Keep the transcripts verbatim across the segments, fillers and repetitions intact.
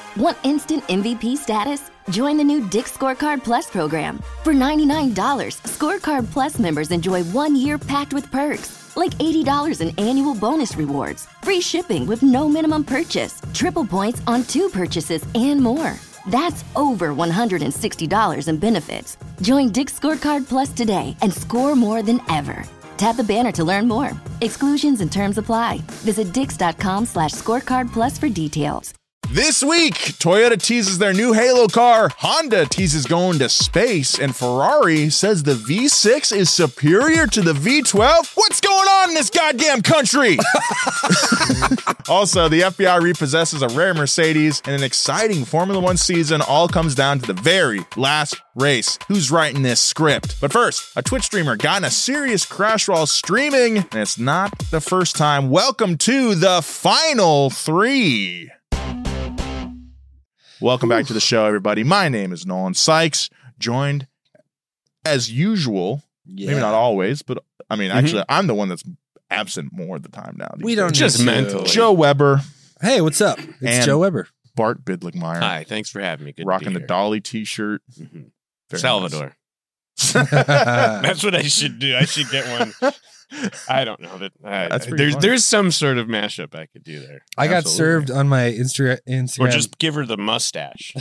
Want instant M V P status? Join the new Dick's Scorecard Plus program. For ninety-nine dollars, Scorecard Plus members enjoy one year packed with perks, like eighty dollars in annual bonus rewards, free shipping with no minimum purchase, triple points on two purchases, and more. That's over one hundred sixty dollars in benefits. Join Dick's Scorecard Plus today and score more than ever. Tap the banner to learn more. Exclusions and terms apply. Visit dix.com slash scorecard plus for details. This week, Toyota teases their new Halo car, Honda teases going to space, and Ferrari says the V six is superior to the V twelve. What's going on in this goddamn country? Also, the F B I repossesses a rare Mercedes, and an exciting Formula One season all comes down to the very last race. Who's writing this script? But first, a Twitch streamer got in a serious crash while streaming, and it's not the first time. Welcome to the Final Three. Welcome back to the show, everybody. My name is Nolan Sykes, joined as usual, yeah. maybe not always, but I mean, mm-hmm. actually, I'm the one that's absent more of the time now. We don't just to. mentally. Joe Weber. Hey, what's up? It's and Joe Weber. Bart Bidlickmeyer. Hi, thanks for having me. Good Rocking the Dolly t-shirt. Mm-hmm. Salvador. Nice. That's what I should do. I should get one. I don't know that. Uh, That's there's funny. There's some sort of mashup I could do there. I got Absolutely. served on my Instra- Instagram, or just give her the mustache.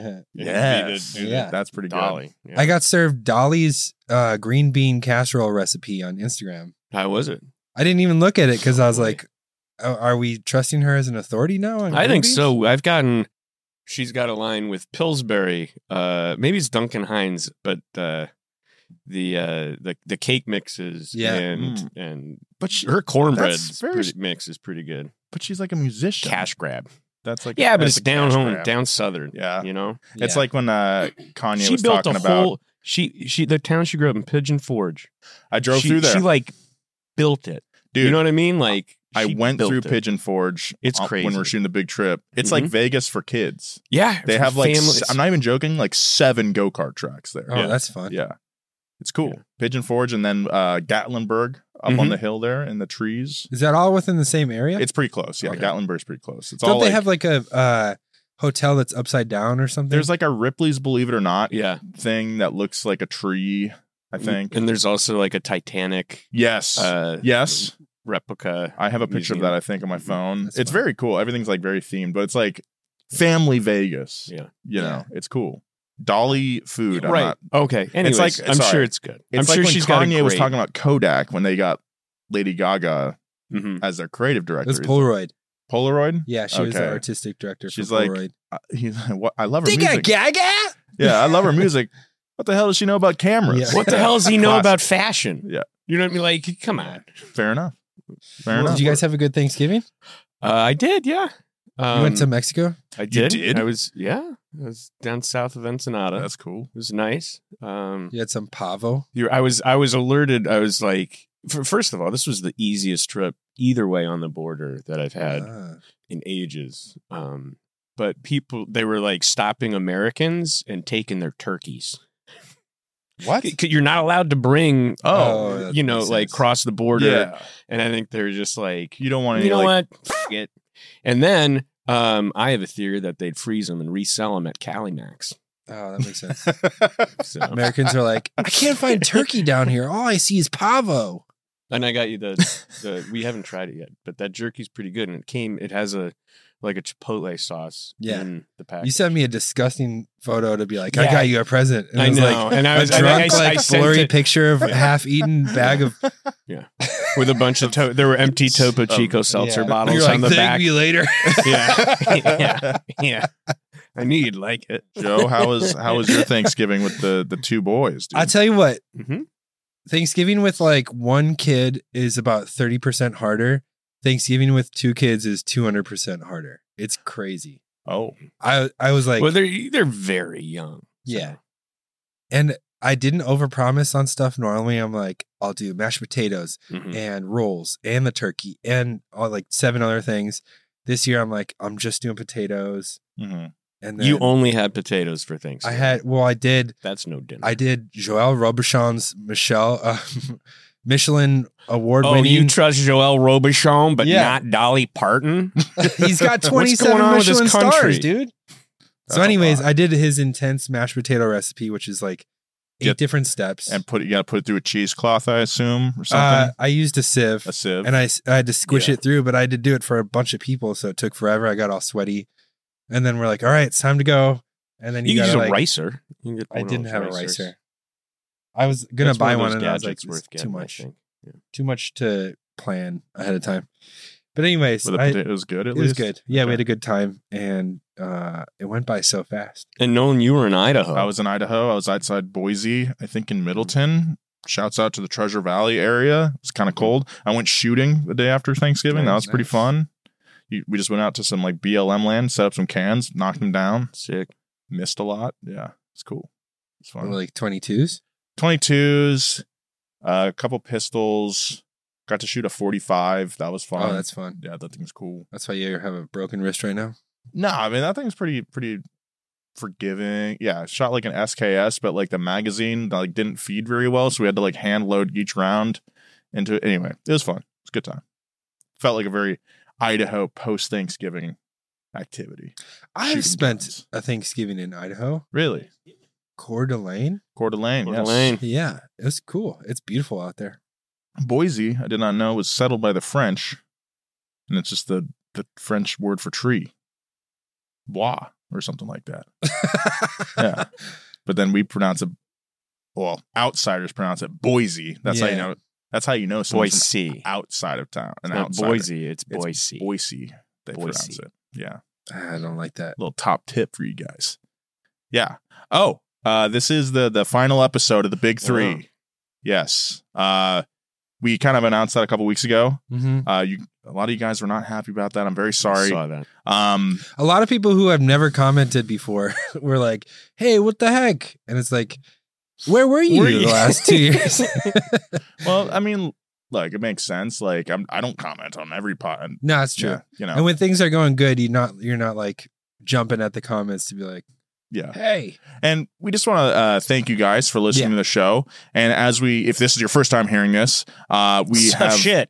Yes, do yeah, that's pretty Dolly. good. Yeah. I got served Dolly's uh, green bean casserole recipe on Instagram. How was it? I didn't even look at it because I was like, oh, "Are we trusting her as an authority now?" On I think beans? so. I've gotten. She's got a line with Pillsbury. Uh, maybe it's Duncan Hines, but. Uh, The uh the the cake mixes yeah. and mm. and but she, her cornbread very, mix is pretty good. But she's like a musician. Cash grab. That's like yeah, a, but it's down home, grab. down southern. Yeah, you know, it's yeah. like when uh Kanye she was built talking a about. whole, she she the town she grew up in, Pigeon Forge. I drove she, through there. She like built it, dude. You know what I mean? Like I went through it. Pigeon Forge. It's crazy when we're shooting the big trip. It's mm-hmm. like Vegas for kids. Yeah, they have like families. I'm not even joking, like seven go kart tracks there. Oh, yeah. that's fun. Yeah. It's cool. Yeah. Pigeon Forge and then uh, Gatlinburg up mm-hmm. on the hill there in the trees. Is that all within the same area? It's pretty close. Yeah, okay. Gatlinburg's pretty close. It's Don't all they like, have like a uh, hotel that's upside down or something? There's like a Ripley's Believe It or Not yeah. thing that looks like a tree, I think. And there's also like a Titanic. Yes. Uh, yes. Replica. I have a picture museum. of that, I think, on my phone. That's it's fun. very cool. Everything's like very themed, but it's like family Vegas. Yeah. You know, yeah. it's cool. Dolly food. I'm right. not, okay. Anyways, it's like, I'm sorry. sure it's good. It's I'm like sure when she's Kanye got a great... was talking about Kodak when they got Lady Gaga mm-hmm. as their creative director. That's Polaroid. Polaroid? Yeah, she was the Okay. artistic director She's for like, Polaroid. uh, he's, what, I love her They music. got Gaga? Yeah, I love her music. What the hell does she know about cameras? Yeah. What the hell does he know Classic. about fashion? Yeah. You know what I mean? Like, come on. Fair enough. Fair Well, enough. did you guys have a good Thanksgiving? Uh, I did, yeah. Um, You went to Mexico? I did. did? I was, yeah. I was down south of Ensenada. That's cool. It was nice. Um, You had some pavo? you're, I was, I was alerted. I was like, for, first of all, this was the easiest trip either way on the border that I've had Ah. in ages. Um, but people, they were like stopping Americans and taking their turkeys. What? C- You're not allowed to bring, Oh, that you know, makes like sense. cross the border. Yeah. And I think they're just like, You don't want any you know like, what? F- it. And then um, I have a theory that they'd freeze them and resell them at Calimax. Oh, that makes sense. So, Americans are like, I can't find turkey down here. All I see is pavo. and I got you the, the. We haven't tried it yet, but that jerky's pretty good, and it came. It has a like a chipotle sauce. Yeah. in the pack. You sent me a disgusting photo to be like, I Yeah. got you a present. And I it was know, like and I was a I- drunk, I- I like sent blurry it- picture of a half-eaten bag of. Yeah, with a bunch of to- there were empty Topo Chico Um, seltzer Yeah. bottles You're like, on the thank back. me later. Yeah, yeah, yeah. I knew you'd like it. Joe, how was how was your Thanksgiving with the the two boys? Dude? I tell you what, Mhm. Thanksgiving with like one kid is about thirty percent harder. Thanksgiving with two kids is two hundred percent harder. It's crazy. oh, I I was like, Well, they're they're very young. so- yeah. And I didn't overpromise on stuff. Normally I'm like, I'll do mashed potatoes Mhm. and rolls and the turkey and all like seven other things. This year I'm like, I'm just doing potatoes. mm-hmm. And then You only had potatoes for I Thanksgiving. had, well, I did, That's no dinner. I did Joel Robuchon's Michelle, uh, Michelin award Oh, winning. you trust Joel Robuchon, but Yeah. not Dolly Parton? He's got What's twenty-seven going on with this Michelin country? stars, dude. That's so anyways, I did his intense mashed potato recipe, which is like eight Get, different steps. And put you got to put it through a cheesecloth, I assume, or something? Uh, I used a sieve. A sieve. And I, I had to squish yeah. it through, but I had to do it for a bunch of people, so it took forever. I got all sweaty. And then we're like, all right, it's time to go. And then you, you got use like, a ricer. You can I didn't have ricers. a ricer. I was going to buy one, one and I was like, it's too much. Yeah. Too much to plan ahead of time. But anyways, Were the I, potatoes good at it least? was good. Yeah, okay. We had a good time, and uh, it went by so fast. And Nolan, you were in Idaho. I was in Idaho. I was outside Boise, I think in Middleton. Shouts out to the Treasure Valley area. It was kind of cold. I went shooting the day after Thanksgiving. Nice, that was pretty nice. fun. We just went out to some like B L M land, set up some cans, knocked them down. Sick. Missed a lot. Yeah, it's cool. It's fun. Were like twenty-twos? twenty-twos, uh, a couple pistols. Got to shoot a forty-five. That was fun. Oh, that's fun. Yeah, that thing's cool. That's why you have a broken wrist right now? No, I mean, that thing's pretty, pretty forgiving. Yeah, shot like an S K S, but like the magazine like didn't feed very well, so we had to like hand load each round into it. Anyway, it was fun. It was a good time. Felt like a very Idaho post-Thanksgiving activity. I've spent guns. a Thanksgiving in Idaho. Really? Coeur d'Alene? Coeur d'Alene, Coeur yes. d'Alene. Yeah, it was cool. It's beautiful out there. Boise, I did not know, was settled by the French, and it's just the, the French word for tree. Bois, or something like that. Yeah. But then we pronounce it, well, outsiders pronounce it Boise. That's yeah. how you know That's how you know someone's Boise. outside of town. It's not Boise, it's Boise. It's Boise, they Boise. pronounce it. Yeah. I don't like that. Little top tip for you guys. Yeah. Oh, uh, this is the the final episode of the Big Three. Wow. Yes. Uh, we kind of announced that a couple weeks ago. Mm-hmm. Uh, you, a lot of you guys were not happy about that. I'm very sorry. I saw that. Um, a lot of people who have never commented before were like, "Hey, what the heck?" And it's like, where were you, were you? the last two years? Well, I mean, look, it makes sense. Like, I'm, I don't comment on every pod. No, that's true. Yeah, you know, and when things are going good, you not you're not like jumping at the comments to be like, yeah, hey. And we just want to uh, thank you guys for listening yeah. to the show. And as we, if this is your first time hearing this, uh, we so have shit.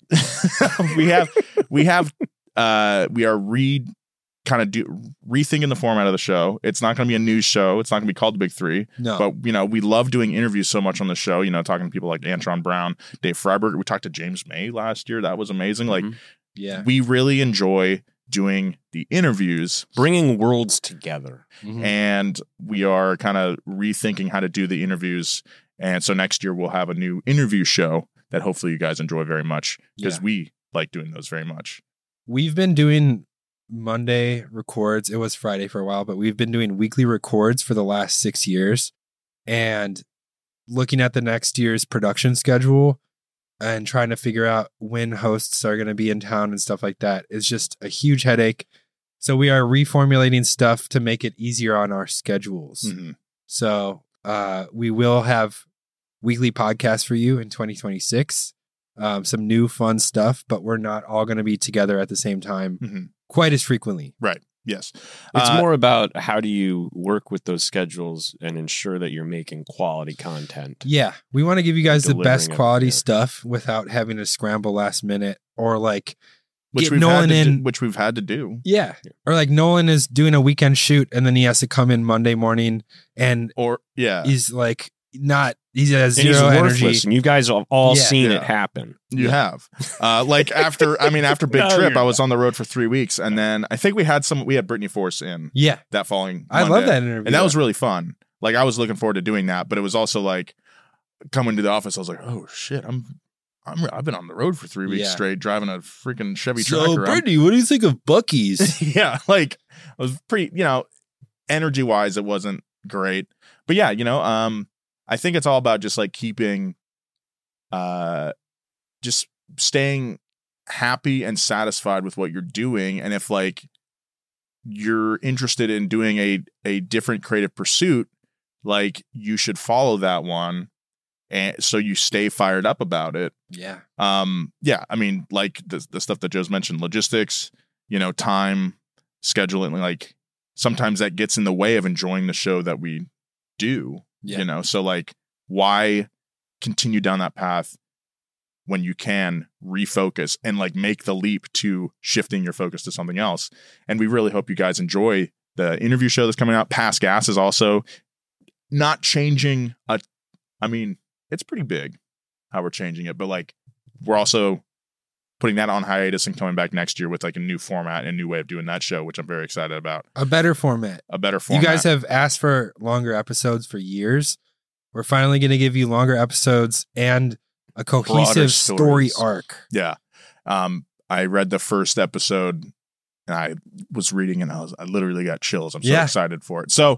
we have we have uh, we are re kind of do rethinking the format of the show. It's not going to be a news show. It's not going to be called The Big Three. No. But, you know, we love doing interviews so much on the show, you know, talking to people like Antron Brown, Dave Freiberg. We talked to James May last year. That was amazing. Mm-hmm. Like, yeah, we really enjoy doing the interviews, bringing worlds together. Mm-hmm. And we are kind of rethinking how to do the interviews. And so next year we'll have a new interview show that hopefully you guys enjoy very much because yeah. we like doing those very much. We've been doing Monday records. It was Friday for a while, but we've been doing weekly records for the last six years and looking at the next year's production schedule and trying to figure out when hosts are going to be in town and stuff like that is just a huge headache. So we are reformulating stuff to make it easier on our schedules. Mm-hmm. So uh, we will have weekly podcasts for you in twenty twenty-six. Um, some new fun stuff, but we're not all going to be together at the same time mm-hmm. quite as frequently. Right. Yes. It's uh, more about how do you work with those schedules and ensure that you're making quality content. Yeah. We want to give you guys the best quality it, yeah. stuff without having to scramble last minute or like which get we've Nolan had to in. Do, which we've had to do. Yeah. Or like Nolan is doing a weekend shoot and then he has to come in Monday morning and or yeah, he's like not, he has and zero he's energy. Worthless, and you guys have all yeah. seen yeah. it happen. You yeah. have. Uh, like after, I mean, after Big no, Trip, I was not. on the road for three weeks. And then I think we had some, we had Brittany Force in yeah. that following I Monday. love that interview. And that was really fun. Like I was looking forward to doing that, but it was also like coming to the office. I was like, oh shit, I'm, I'm, I've been on the road for three weeks yeah. straight driving a freaking Chevy so, truck around. Brittany, what do you think of Buc-ee's? Yeah. Like I was pretty, you know, energy wise, it wasn't great, but yeah, you know, um, I think it's all about just like keeping, uh, just staying happy and satisfied with what you're doing. And if like you're interested in doing a, a different creative pursuit, like you should follow that one. And so you stay fired up about it. Yeah. Um, yeah. I mean, like the, the stuff that Joe's mentioned, logistics, you know, time, scheduling, like sometimes that gets in the way of enjoying the show that we do. Yeah. You know, so like, why continue down that path when you can refocus and like make the leap to shifting your focus to something else? And we really hope you guys enjoy the interview show that's coming out. Pass Gas is also not changing. A, I mean, it's pretty big how we're changing it, but like we're also putting that on hiatus and coming back next year with like a new format and a new way of doing that show, which I'm very excited about. A better format. A better format. You guys have asked for longer episodes for years. We're finally going to give you longer episodes and a cohesive story arc. Yeah. Um, I read the first episode and I was reading and I was, I literally got chills. I'm so yeah. excited for it. So,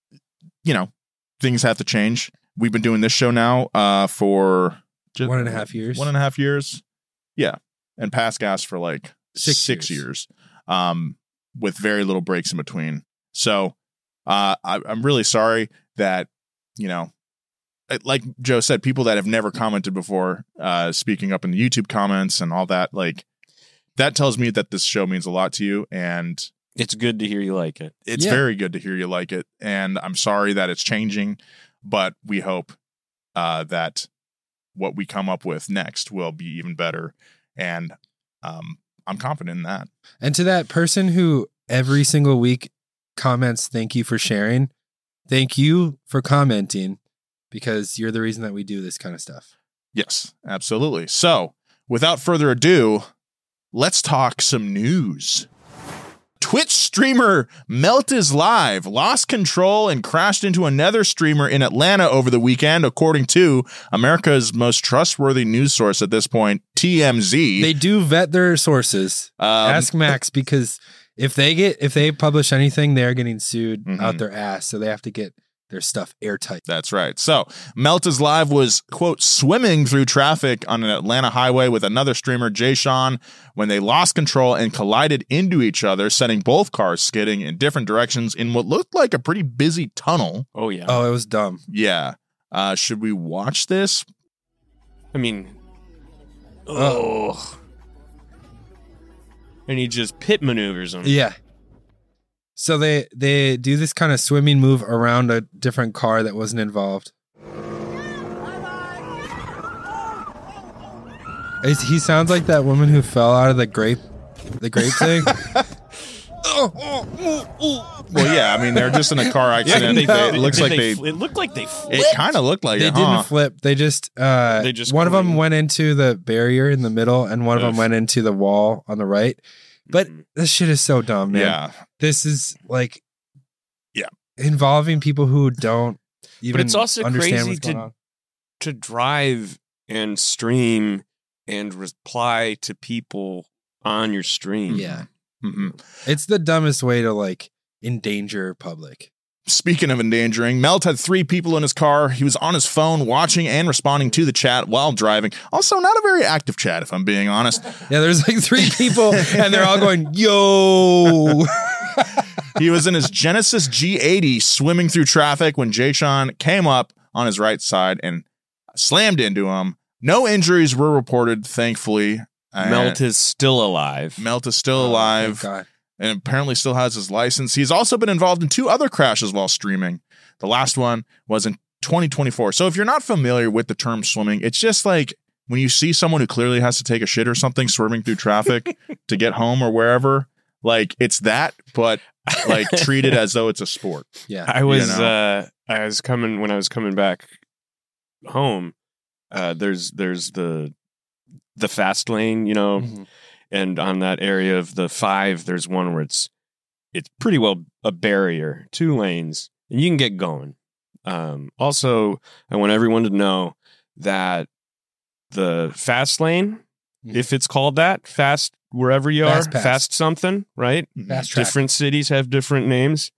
you know, things have to change. We've been doing this show now uh, for just one and a half years. One and a half years. Yeah. And Pass Gas for like six, six years, years um, with very little breaks in between. So uh, I, I'm really sorry that, you know, like Joe said, people that have never commented before, uh, speaking up in the YouTube comments and all that, like that tells me that this show means a lot to you. And it's good to hear you like it. It's yeah. very good to hear you like it. And I'm sorry that it's changing, but we hope uh, that what we come up with next will be even better. And um, I'm confident in that. And to that person who every single week comments, thank you for sharing. Thank you for commenting. Because you're the reason that we do this kind of stuff. Yes, absolutely. So, without further ado, let's talk some news. Twitch streamer Meltiz Live lost control and crashed into another streamer in Atlanta over the weekend, according to America's most trustworthy news source at this point, T M Z. They do vet their sources. Um, Ask Max, because if they get if they publish anything, they're getting sued mm-hmm. out their ass. So they have to get their stuff airtight. That's right. So Meltiz Live was, quote, swimming through traffic on an Atlanta highway with another streamer, Jay Sean, when they lost control and collided into each other, sending both cars skidding in different directions in what looked like a pretty busy tunnel. Oh, yeah. Oh, it was dumb. Yeah. Uh, should we watch this? I mean, oh. And he just pit maneuvers them. Yeah. So they, they do this kind of swimming move around a different car that wasn't involved. He sounds like that woman who fell out of the grape, the grape thing. Well, yeah, I mean they're just in a car accident. Yeah, they, they, it looks like they, they. It looked like they. Flipped. It kind of looked like they it, didn't huh? flip. They just. Uh, they just. One of them went into the barrier in the middle, and one of them went into the wall on the right. But mm-hmm. this shit is so dumb, man. Yeah, this is like. Yeah, involving people who don't even but it's also understand crazy what's going to on. to drive and stream and reply to people on your stream. Yeah, mm-hmm. It's the dumbest way to like endanger public. Speaking of endangering, Melt had three people in his car. He was on his phone watching and responding to the chat while driving. Also, not a very active chat, if I'm being honest. Yeah, there's like three people and they're all going, yo. He was in his Genesis G eighty swimming through traffic when Jay Sean came up on his right side and slammed into him. No injuries were reported, thankfully. Melt is still alive. Melt is still Oh, alive. thank God. And apparently still has his license. He's also been involved in two other crashes while streaming. The last one was in twenty twenty-four. So if you're not familiar with the term swimming, it's just like when you see someone who clearly has to take a shit or something swimming through traffic to get home or wherever. Like it's that, but like treated as though it's a sport. Yeah. I was You know? uh I was coming when I was coming back home. Uh there's there's the the fast lane, you know. Mhm. And on that area of the five, there's one where it's it's pretty well a barrier, two lanes, and you can get going. Um, also, I want everyone to know that the fast lane, Mhm. if it's called that, fast wherever you Fast are, pass. fast something, right? Fast track. Different cities have different names.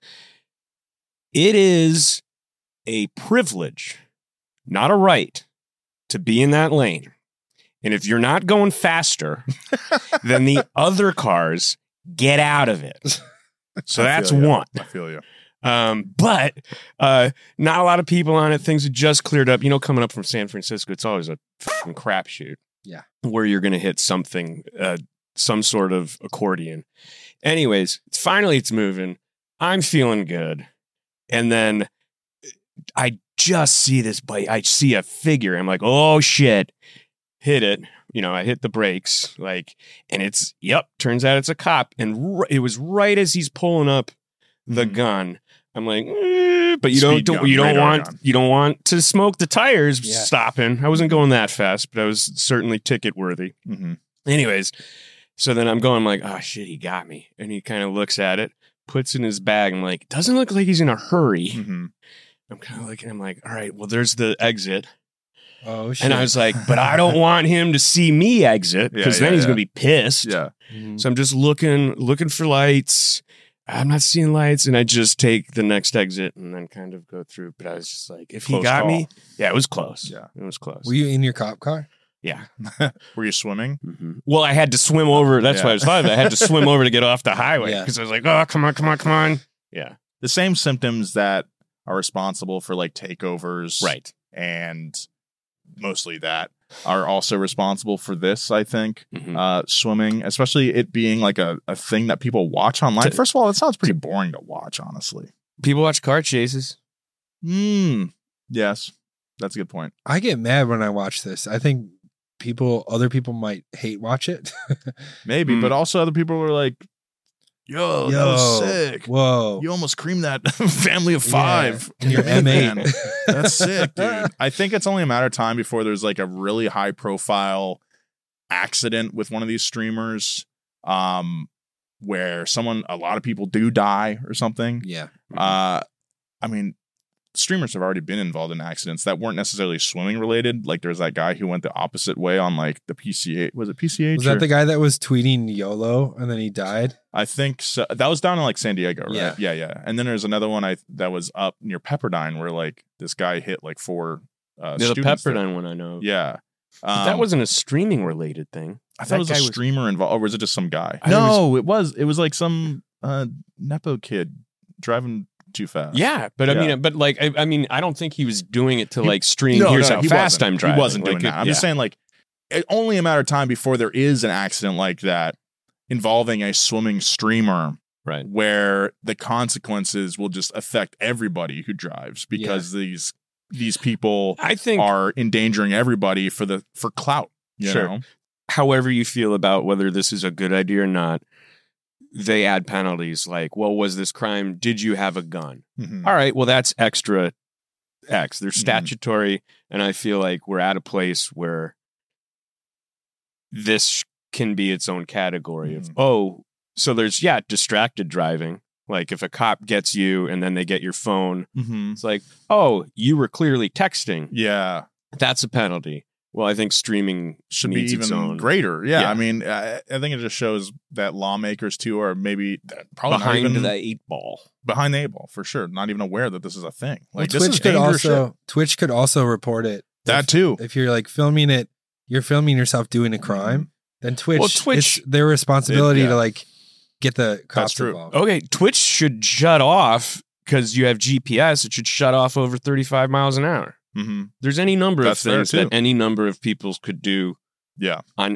It is a privilege, not a right, to be in that lane. And if you're not going faster than the other cars, get out of it. So I that's feel ya. one. I feel you. Um, but uh, not a lot of people on it. Things have just cleared up. You know, coming up from San Francisco, it's always a fucking crapshoot. Yeah. Where you're going to hit something, uh, some sort of accordion. Anyways, it's finally it's moving. I'm feeling good. And then I just see this bike. I see a figure. I'm like, oh, shit. Hit it, you know, I hit the brakes, like, and it's, yep, turns out it's a cop. And r- it was right as he's pulling up the Mhm. gun. I'm like, eh, but you Speed don't, gun, you don't radar want gun. you don't want to smoke the tires Yeah. stopping. I wasn't going that fast, but I was certainly ticket worthy. Mhm. Anyways, so then I'm going I'm like, oh shit, he got me. And he kind of looks at it, puts it in his bag. I'm like, doesn't look like he's in a hurry. Mhm. I'm kind of looking, I'm like, all right, well, there's the exit. Oh shit. And I was like, but I don't want him to see me exit because Yeah, then yeah, he's yeah. gonna be pissed. Yeah. Mhm. So I'm just looking, looking for lights. I'm not seeing lights, and I just take the next exit and then kind of go through. But I was just like, if he Close got call. me, yeah, it was close. Yeah. It was close. Were you in your cop car? yeah. Were you swimming? hmm Well, I had to swim over. That's Yeah. why I was fine. I had to swim over to get off the highway Yeah. because I was like, oh, come on, come on, come on. Yeah. The same symptoms that are responsible for like takeovers, Right. and mostly that are also responsible for this, I think. Mhm. Uh, swimming, especially it being like a, a thing that people watch online. To- First of all, it sounds pretty boring to watch, honestly. People watch car chases. Hmm. Yes, that's a good point. I get mad when I watch this. I think people, other people might hate watch it. Maybe, Hmm. but also other people were like, yo, that was sick. Whoa. You almost creamed that family of five. Yeah. Your M eight. Man, that's sick, dude. I think it's only a matter of time before there's like a really high profile accident with one of these streamers, um, where someone, a lot of people do die or something. Yeah. Uh, I mean, streamers have already been involved in accidents that weren't necessarily swimming related. Like there's that guy who went the opposite way on like the P C H. Was it P C H? Was that or- the guy that was tweeting YOLO and then he died? I think so. That was down in like San Diego, right? Yeah. yeah, yeah. And then there's another one I that was up near Pepperdine where like this guy hit like four uh, Yeah, the students there. Pepperdine one I know. Yeah, But um, that wasn't a streaming related thing. I thought that it was a guy was- streamer involved, or was it just some guy? I No, it was. It was like some uh, nepo kid driving too fast. Yeah, but I Yeah. mean, but like, I, I mean, I don't think he was doing it to He- like stream. No, Here's no, how he fast wasn't. I'm driving. He wasn't doing Like, that. I'm yeah. just saying, like, it, only a matter of time before there is an accident like that involving a swimming streamer, Right. where the consequences will just affect everybody who drives because these these people I think, are endangering everybody for the for clout. You Sure. know? however you feel about whether this is a good idea or not, they add penalties like, well, was this crime? Did you have a gun? Mhm. All right, well, that's extra X. They're Mhm. statutory, and I feel like we're at a place where this can be its own category of, Mhm. oh, so there's, yeah, distracted driving. Like if a cop gets you and then they get your phone, Mhm. it's like, oh, you were clearly texting. Yeah, That's a penalty. Well, I think streaming should be needs its even own greater. Yeah, Yeah. I mean, I, I think it just shows that lawmakers too are maybe probably not behind even the eight ball. behind the eight ball for sure. Not even aware that this is a thing. Well, Like this Twitch is could dangerous also shit. Twitch could also report it. That if, too. if you're like filming it, you're filming yourself doing a crime, then Twitch, Well, Twitch- it's their responsibility It- yeah. to like get the cops true. involved. Okay, Twitch should shut off because you have G P S. It should shut off over thirty-five miles an hour. Mm-hmm. There's any number That's of fair, things too. that any number of people could do Yeah, on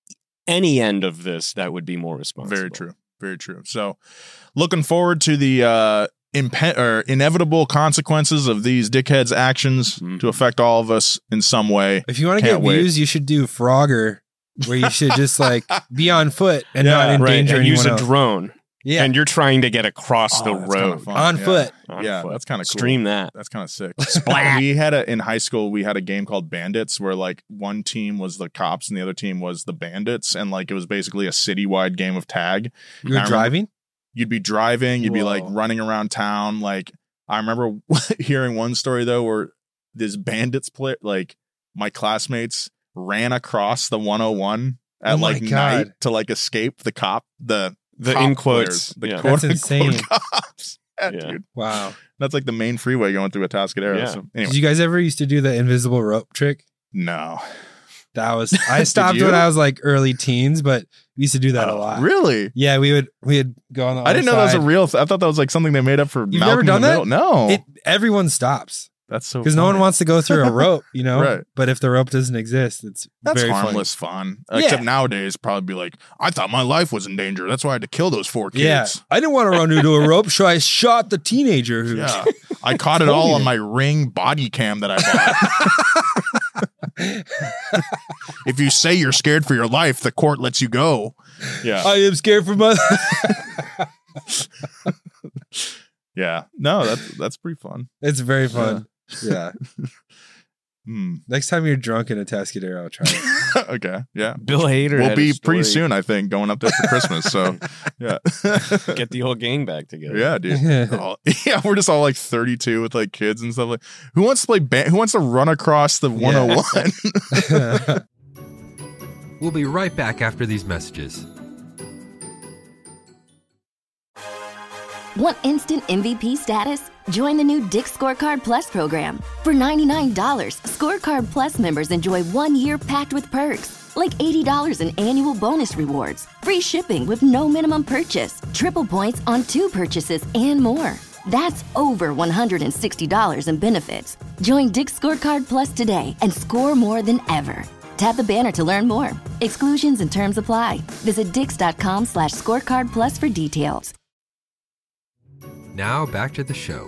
any end of this that would be more responsible. very true. Very true. So, looking forward to the uh, impe- or inevitable consequences of these dickheads' actions Mhm. to affect all of us in some way. If you want to Can't get wait. views, you should do Frogger, where you should just like be on foot and Yeah, not Right, endanger and anyone use a else. drone, Yeah, and you're trying to get across the Oh, that's kinda road fun. on Yeah. foot. on Yeah, foot. that's kinda cool. Stream that. That's kind of sick. Splat. We had a in high school. We had a game called Bandits, where like one team was the cops and the other team was the bandits, and like it was basically a citywide game of tag. You were I remember- driving. You'd be driving, you'd be like Whoa. running around town. Like I remember hearing one story though, where this bandits play, like my classmates ran across the one oh one at Oh my like night God. to like escape the cop, the The cop in quotes. players, the yeah. quote That's unquote insane. cops. Yeah, Yeah. dude. Wow. That's like the main freeway going through Atascadero. Yeah. So anyway, Did you guys ever used to do the invisible rope trick? no. That was I stopped you? when I was like early teens, but we used to do that a Oh, lot. Really? Yeah, we would we would go on the. I didn't know other that was a side. real. Th- I thought that was like something they made up for. You've Malcolm never in the done that? Middle. No, It, everyone stops that's so because no one funny. wants to go through a rope, you know. Right. But if the rope doesn't exist, it's That's very harmless fun. Yeah. Except nowadays, probably be like, I thought my life was in danger. That's why I had to kill those four funny. Yeah, kids. I didn't want to run into a rope, so I shot the teenager. Who, Yeah, I caught it all on my Ring body cam that I bought. If you say you're scared for your life, the court lets you go. Yeah, I am scared for my. Yeah. No, that's that's pretty fun. It's very fun. Yeah. Hmm. Next time you're drunk in a Tascadero, I'll try it. Okay. Yeah. Bill Hader We'll had be a pretty story. soon, I think, going up there for Christmas. So, yeah. Get the whole gang back together. Yeah, dude. Oh, yeah, we're just all like thirty-two with like kids and stuff. Like, who wants to play band? Who wants to run across the one oh one? We'll be right back after these messages. Want instant M V P status? Join the new Dick's Scorecard Plus program. For ninety-nine dollars, Scorecard Plus members enjoy one year packed with perks, like eighty dollars in annual bonus rewards, free shipping with no minimum purchase, triple points on two purchases, and more. That's over one hundred sixty dollars in benefits. Join Dick's Scorecard Plus today and score more than ever. Tap the banner to learn more. Exclusions and terms apply. Visit dix.com slash scorecard plus for details. Now back to the show.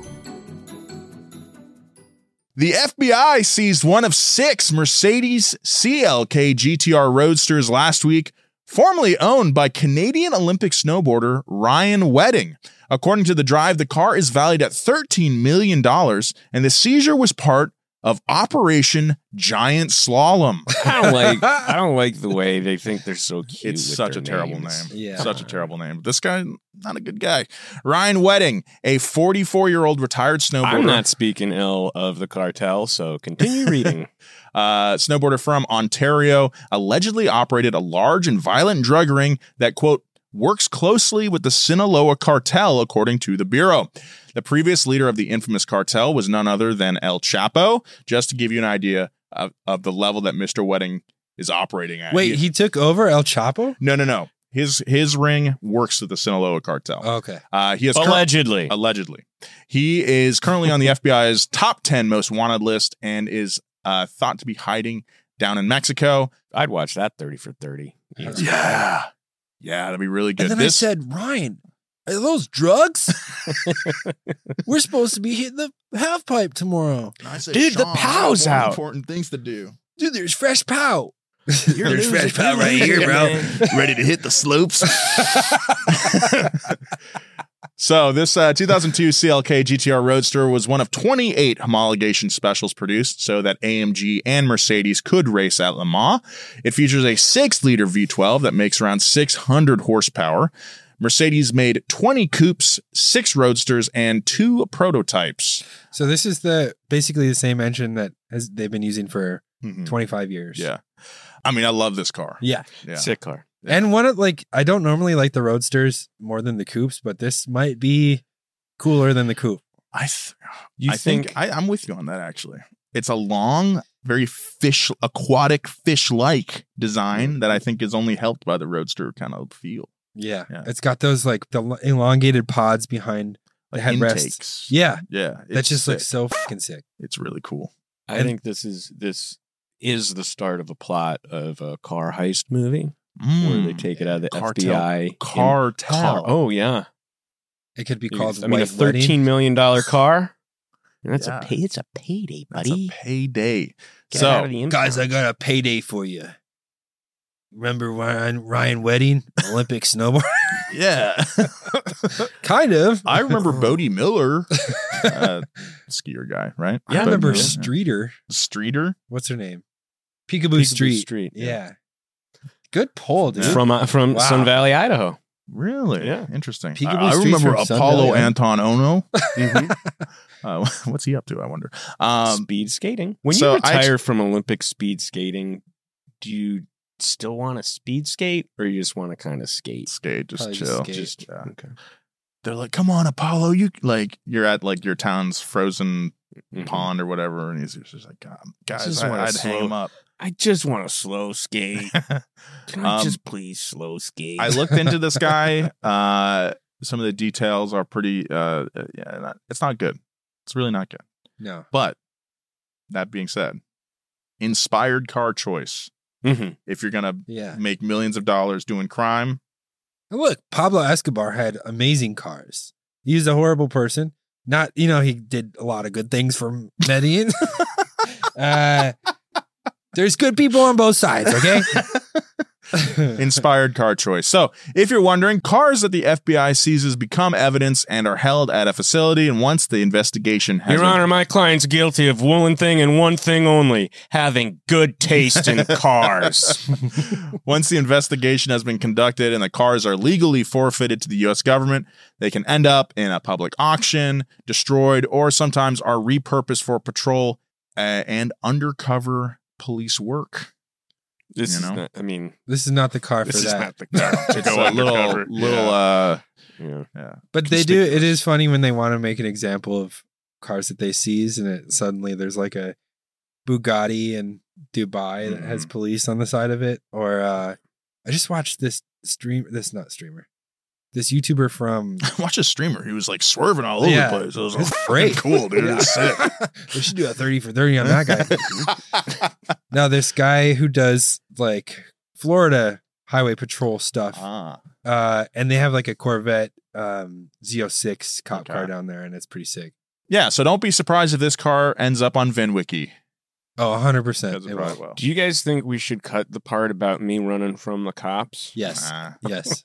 The F B I seized one of six Mercedes C L K G T R Roadsters last week, formerly owned by Canadian Olympic snowboarder Ryan Wedding. According to The Drive, the car is valued at thirteen million dollars, and the seizure was part of Operation Giant Slalom. I don't like. I don't like the way they think they're so cute. It's with such a their terrible names. name. Yeah. Such a terrible name. This guy, not a good guy. Ryan Wedding, a forty-four-year-old retired snowboarder. I'm not speaking ill of the cartel, so continue reading. Uh, snowboarder from Ontario allegedly operated a large and violent drug ring that, quote, works closely with the Sinaloa cartel, according to the Bureau. The previous leader of the infamous cartel was none other than El Chapo, just to give you an idea of, of the level that Mister Wedding is operating at. Wait, he took over El Chapo? No, no, no. His his ring works with the Sinaloa cartel. Okay. Uh, he has cur- Allegedly. allegedly. He is currently on the F B I's top ten most wanted list and is uh, thought to be hiding down in Mexico. I'd watch that thirty for thirty. Yes. Yeah. Yeah, that'd be really good. And then This- I said, Ryan, are those drugs? We're supposed to be hitting the half pipe tomorrow. I said, Dude, the Sean, I have pow's more out. Important things to do. Dude, there's fresh pow. You're There's losing- fresh pow you're right here, losing, bro. man. Ready to hit the slopes. So this uh, two thousand two C L K G T R Roadster was one of twenty-eight homologation specials produced so that A M G and Mercedes could race at Le Mans. It features a six-liter V twelve that makes around six hundred horsepower. Mercedes made twenty coupes, six roadsters, and two prototypes. So this is the basically the same engine that has they've been using for Mhm. twenty-five years. Yeah. I mean, I love this car. Yeah. Yeah. Sick car. And one of like I don't normally like the Roadsters more than the coupes, but this might be cooler than the coupe. I th- You I think, think- I, I'm with you on that, actually. It's a long, very fish, aquatic, fish-like design that I think is only helped by the Roadster kind of feel. Yeah. Yeah. It's got those like the l- elongated pods behind the Like headrests. intakes. Yeah. Yeah. That it's just looks sick. so fucking sick. It's really cool. I And- think this is this is the start of a plot of a car heist movie Mm. where they take it out of the Cartel. F B I. in- Cartel. Car. Oh yeah. It could be called I mean, a White Wedding. thirteen million dollar car. That's Yeah. a pay. It's a payday, That's buddy. a payday. Get so, out of the impound. Guys, I got a payday for you. Remember Ryan, Ryan Wedding, Olympic snowboard? yeah. Kind of. I remember Bodie Miller, uh, skier guy, right? I Bodie remember Miller, yeah. Streeter. Streeter. What's her name? Peekaboo, Peekaboo Street. Street, Yeah. yeah. Good pull, dude. from uh, from Wow. Sun Valley, Idaho. Really? Yeah. Interesting. Peekaboo I, I Street's remember from Sun Apollo Valley, huh? Anton Ono. uh, what's he up to, I wonder? Um, speed skating. When so you I retire from Olympic speed skating, do you still want to speed skate, or you just want to kind of skate? skate, just Probably just chill. skate. Just Yeah. okay. They're like, come on, Apollo. You like, you're at like your town's frozen Mhm. pond or whatever. And he's just like, God, guys, just I, wanna I'd hang slow- him up. I just want to slow skate. Can I Um, just please slow skate? I looked into this guy. Uh, some of the details are pretty, uh, yeah, not, it's not good. It's really not good. No. But that being said, inspired car choice. Mhm. If you're going to Yeah. make millions of dollars doing crime, And look, Pablo Escobar had amazing cars. He's a horrible person. Not, you know, he did a lot of good things for Medellin. uh, there's good people on both sides, okay? Inspired car choice. So, if you're wondering, cars that the F B I seizes become evidence and are held at a facility, and once the investigation has Your been- Honor, my client's guilty of one thing and one thing only, having good taste in cars. Once the investigation has been conducted and the cars are legally forfeited to the U S government, they can end up in a public auction, destroyed, or sometimes are repurposed for patrol uh, and undercover police work. This You is know? not, I mean, This is not the car for this is that. not the car to It's go a little, undercover. little, uh, yeah. yeah. But they do. It Conspicuous. is funny when they want to make an example of cars that they seize, and it suddenly there's like a Bugatti in Dubai that has Mhm. police on the side of it. Or uh, I just watched this stream. This not streamer. This YouTuber from Watch a streamer. He was like swerving all over Yeah. the place. It was It's like, great. cool, dude. Yeah. It's sick. we should do a thirty for thirty on that guy. Now this guy who does like Florida highway patrol stuff, ah, uh, and they have like a Corvette um, Z oh six cop Okay. car down there, and it's pretty sick. yeah. So don't be surprised if this car ends up on VinWiki. Oh, one hundred percent. Because it It probably will. will. Do you guys think we should cut the part about me running from the cops? Yes. Nah. Yes.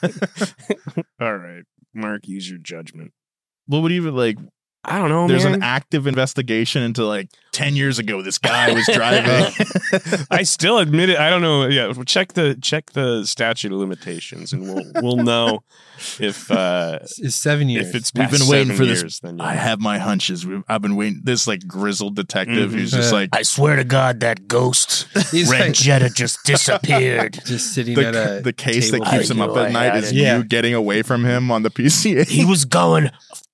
All right. Mark, use your judgment. What would even like? I don't know, There's man. an active investigation into like ten years ago. This guy was driving. I still admit it. I don't know. Yeah, well, check the check the statute of limitations, and we'll we'll know if uh, It's seven years. if it's We've past been waiting seven for this. years, Then yeah. I have my hunches. We've, I've been waiting. This like grizzled detective Mhm. who's just Uh, like I swear to God, that ghost He's Red like Jetta just disappeared. just sitting the, at a the case that table. keeps I him up knew at I night had is it. Yeah. you getting away from him on the P C A. He was going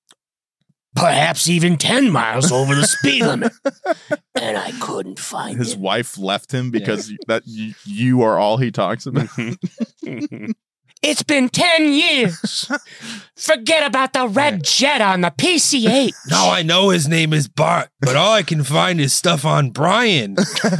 perhaps even ten miles over the speed limit, and I couldn't find His it. wife left him because that you, you are all he talks about. It's been ten years. Forget about the Red Jetta on the P C eight. Now I know his name is Bart, but all I can find is stuff on Brian.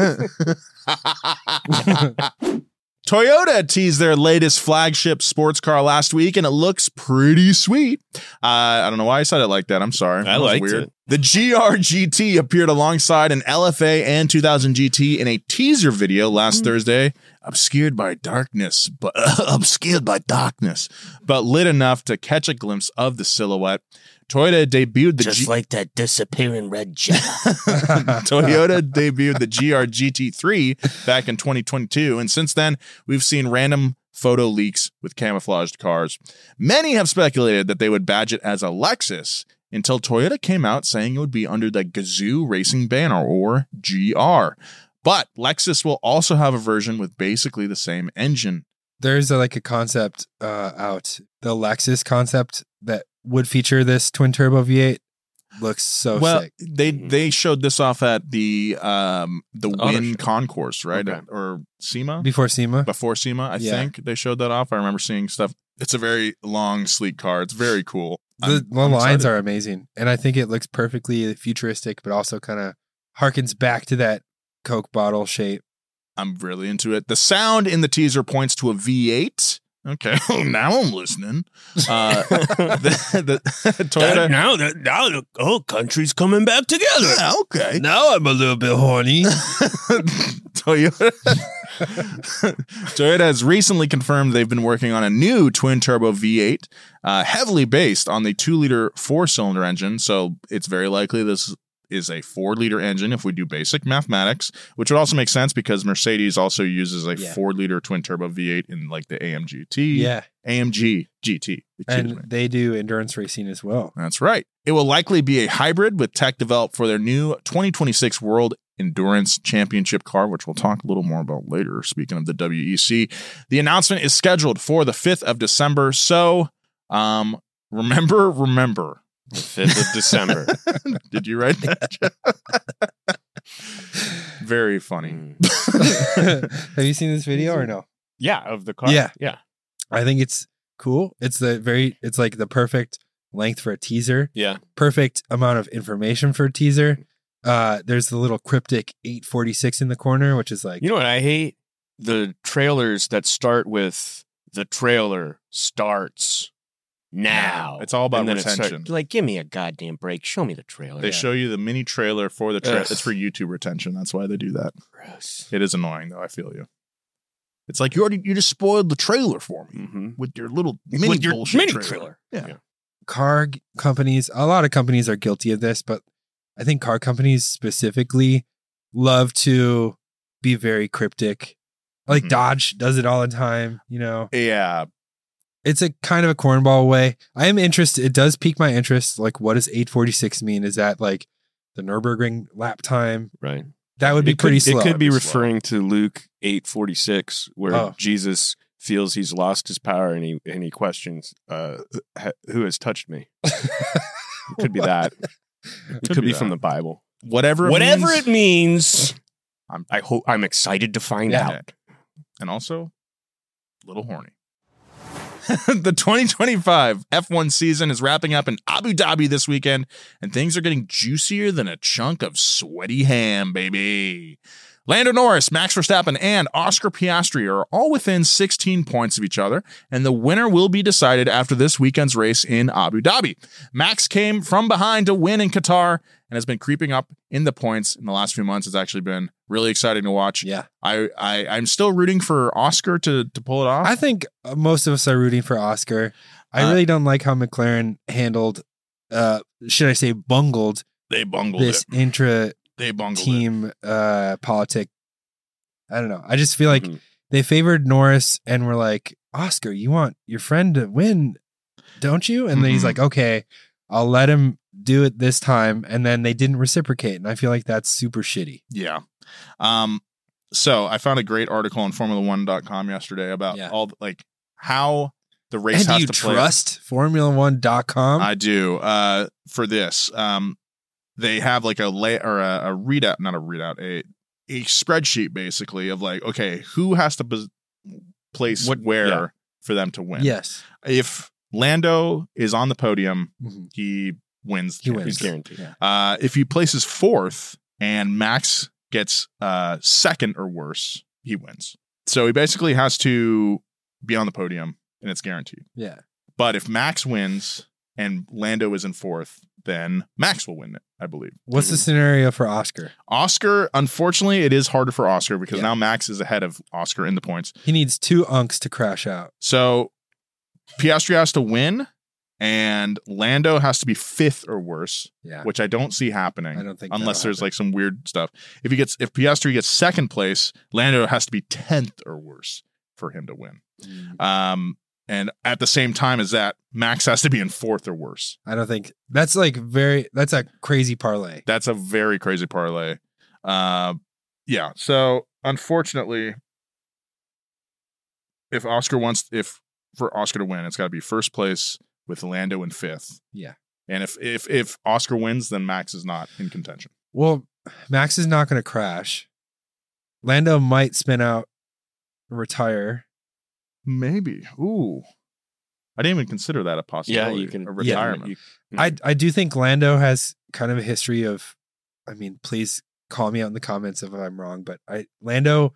Toyota teased their latest flagship sports car last week, and it looks pretty sweet. Uh, I don't know why I said it like that. I'm sorry. I That was liked weird. it. The G R G T appeared alongside an L F A and two thousand G T in a teaser video last Hmm. Thursday, obscured by darkness, but obscured by darkness, but lit enough to catch a glimpse of the silhouette. Toyota debuted the Just G- like that disappearing Red Jetta. Toyota debuted the G R G T three back in twenty twenty-two, and since then, we've seen random photo leaks with camouflaged cars. Many have speculated that they would badge it as a Lexus until Toyota came out saying it would be under the Gazoo Racing banner, or G R. But Lexus will also have a version with basically the same engine. There's a, like a concept uh, out, the Lexus concept that would feature this twin turbo V eight. Looks so well, sick. they Mhm. they showed this off at the um the Auto Win show. Concourse, right? Okay. Or SEMA? Before SEMA. Before SEMA, I Yeah. think they showed that off. I remember seeing stuff. It's a very long, sleek car. It's very cool. The, I'm- the I'm lines excited. are amazing. And I think it looks perfectly futuristic, but also kind of harkens back to that Coke bottle shape. I'm really into it. The sound in the teaser points to a V eight. Okay, now I'm listening. Uh, the, the Toyota. now, that, now the whole country's coming back together. Okay. Now I'm a little bit horny. Toyota. Toyota has recently confirmed they've been working on a new twin turbo V eight, uh, heavily based on the two liter four cylinder engine. So it's very likely this is a four liter engine if we do basic mathematics, which would also make sense because Mercedes also uses a Yeah. four liter twin turbo V eight in like the A M G T, Yeah. A M G G T. Excuse me. And they do endurance racing as well. That's right. It will likely be a hybrid with tech developed for their new twenty twenty-six World Endurance Championship car, which we'll talk a little more about later. Speaking of the W E C, the announcement is scheduled for the fifth of December. So, um, remember, remember. The fifth of December. Did you write that? Jeff? Very funny. Mm. Have you seen this video or no? Yeah, of the car. Yeah. Yeah. I think it's cool. It's the very, it's like the perfect length for a teaser, Yeah. perfect amount of information for a teaser. Uh, there's the little cryptic eight forty-six in the corner, which is like, You know what I hate? The trailers that start with the trailer starts now. It's all about And then it retention. start- like, give me a goddamn break. Show me the trailer. They show you the mini trailer for the trailer. Ugh. It's for YouTube retention. That's why they do that. Gross. It is annoying, though. I feel you. It's like you already you just spoiled the trailer for me Mm-hmm. with your little mini With your bullshit mini trailer. trailer. Yeah. Yeah. Car g- companies, a lot of companies are guilty of this, but I think car companies specifically love to be very cryptic. Like Mhm. Dodge does it all the time, you know. Yeah. It's a kind of a cornball way. I am interested. It does pique my interest. Like, what does eight forty-six mean? Is that like the Nürburgring lap time? Right. That would be It pretty could, slow. It could be Slow. referring to Luke eight forty-six, where Oh. Jesus feels he's lost his power and he and he questions, uh, "Who has touched me?" It could be that. It could, be be, that. from the Bible. Whatever it Whatever means. it means, I'm- I hope I'm excited to find Yeah. out. And also a little horny. The twenty twenty-five F one season is wrapping up in Abu Dhabi this weekend, and things are getting juicier than a chunk of sweaty ham, baby. Lando Norris, Max Verstappen, and Oscar Piastri are all within sixteen points of each other, and the winner will be decided after this weekend's race in Abu Dhabi. Max came from behind to win in Qatar and has been creeping up in the points in the last few months. It's actually been really exciting to watch. Yeah. I, I I'm still rooting for Oscar to to pull it off. I think uh, most of us are rooting for Oscar. I Uh, really don't like how McLaren handled, uh, should I say, bungled they bungled this it. intra They bungled it. team uh, politic. I don't know. I just feel like Mhm. they favored Norris and were like, Oscar, you want your friend to win, don't you? And then he's Mhm. like, okay, I'll let him do it this time. And then they didn't reciprocate. And I feel like that's super shitty. Yeah. Um. So I found a great article on Formula One dot com yesterday about Yeah. all like how the race And do has you to play. trust Formula One dot com? I do. Uh, for this, um, they have like a lay or a, a readout, not a readout, a a spreadsheet basically of like, okay, who has to pos- place What- where yeah. for them to win. Yes. If Lando is on the podium, Mhm. he wins. the He wins. He's championship. guaranteed. Uh, if he places fourth and Max gets uh, second or worse, he wins. So he basically has to be on the podium, and it's guaranteed. Yeah. But if Max wins and Lando is in fourth, then Max will win it, I believe. What's the scenario for Oscar? Oscar, unfortunately, it is harder for Oscar because Yeah. now Max is ahead of Oscar in the points. He needs two unks to crash out. So Piastri has to win, and Lando has to be fifth or worse, Yeah. which I don't see happening. I don't think unless that'll there's happen. like some weird stuff. If he gets if Piastri gets second place, Lando has to be tenth or worse for him to win. Mm, Um, and at the same time as that, Max has to be in fourth or worse. I don't think that's like very, that's a crazy parlay. That's a very crazy parlay. Uh, yeah. So unfortunately, if Oscar wants, if for Oscar to win, it's got to be first place with Lando in fifth. Yeah. And if if if Oscar wins, then Max is not in contention. Well, Max is not going to crash. Lando might spin out, retire. Maybe. Ooh. I didn't even consider that a Yeah, possibility. you can a retirement. You, I I do think Lando has kind of a history of, I mean, please call me out in the comments if I'm wrong, but I Lando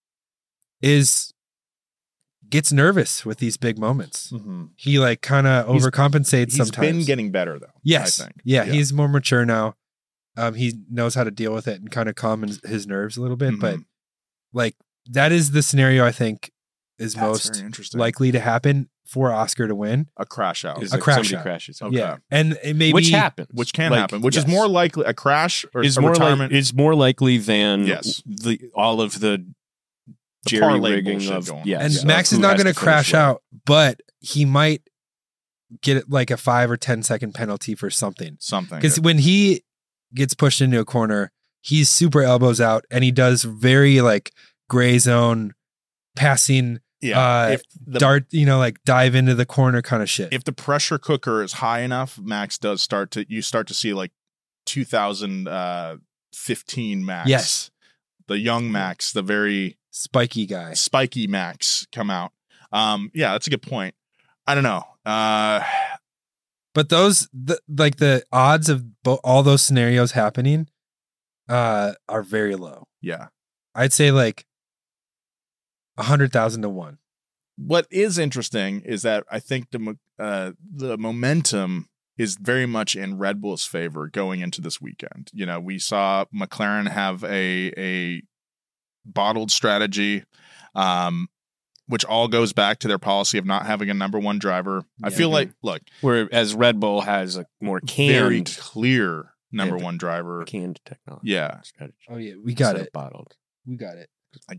is gets nervous with these big moments. Mm-hmm. He like kind of He's- overcompensates He's sometimes. been getting better though. yes, I think. yeah, he's more mature now. Um, he knows how to deal with it and kind of calm his, his nerves a little bit. But Mhm. like that is the scenario I think is That's most very interesting. likely to happen for Oscar to win. a crash out, is A like crash somebody out. crashes. Okay. Yeah, and it may Which be, happens. which can Like, happen. Which yes. is more likely a crash or is a more retirement. like is more likely than Yes. the all of the The jerry parlay rigging bullshit of going on. yes, and of Max is who not has going to to finish crash where. out, but he might get like a five or ten second penalty for something. Something. Because when he gets pushed into a corner, he's super elbows out, and he does very like gray zone passing, yeah. uh, if the dart, you know, like dive into the corner kind of shit. if the pressure cooker is high enough, Max does start to you start to see like two thousand fifteen Max. Yes. The young Max, the very Spiky guy. spiky Max come out. Um, yeah, that's a good point. I don't know. Uh, But those, the, like the odds of bo- all those scenarios happening, uh, are very low. yeah. I'd say like a hundred thousand to one. What is interesting is that I think the mo- uh, the momentum is very much in Red Bull's favor going into this weekend. You know, we saw McLaren have a a bottled strategy. Um, which all goes back to their policy of not having a number one driver. I Yeah. feel like, look, Whereas Red Bull has a more very canned, clear number Yeah, one driver. canned technology. Yeah. strategy. Oh yeah, we got instead of it. Bottled. We got it.